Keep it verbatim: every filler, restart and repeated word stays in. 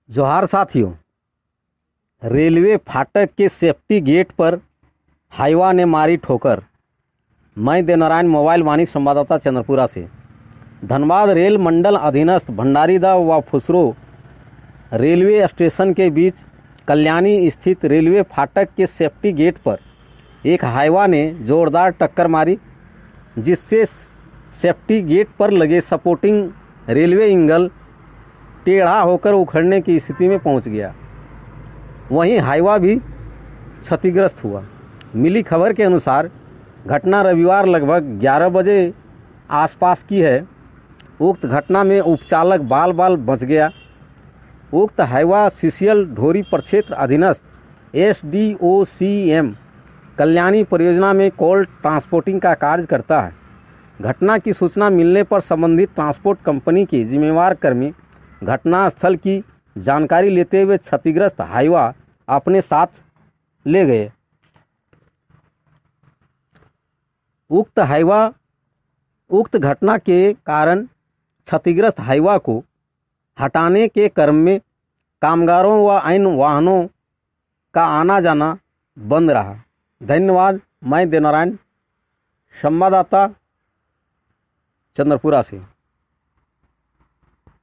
जोहार साथियों। रेलवे फाटक के सेफ्टी गेट पर हाईवा ने मारी ठोकर। मैं देवनारायण मोबाइल वाणी संवाददाता चंद्रपुरा से। धनबाद रेल मंडल अधीनस्थ भंडारीदा व फुसरो रेलवे स्टेशन के बीच कल्याणी स्थित रेलवे फाटक के सेफ्टी गेट पर एक हाईवा ने जोरदार टक्कर मारी, जिससे सेफ्टी गेट पर लगे सपोर्टिंग रेलवे इंगल टेढ़ा होकर उखड़ने की स्थिति में पहुंच गया। वहीं हाईवा भी क्षतिग्रस्त हुआ। मिली खबर के अनुसार घटना रविवार लगभग ग्यारह बजे आसपास की है। उक्त घटना में उपचालक बाल बाल बच गया। उक्त हाईवा सीसीएल ढोरी प्रक्षेत्र अधीनस्थ S D O C M Kalyani परियोजना में कोल ट्रांसपोर्टिंग का कार्य करता है। घटना की सूचना मिलने पर संबंधित ट्रांसपोर्ट कंपनी के जिम्मेवार कर्मी घटनास्थल की जानकारी लेते हुए क्षतिग्रस्त हाईवा अपने साथ ले गए। उक्त हाईवा उक्त घटना के कारण क्षतिग्रस्त हाईवा को हटाने के क्रम में कामगारों व अन्य वाहनों का आना जाना बंद रहा। धन्यवाद। मैं देवनारायण, संवाददाता चंद्रपुरा से।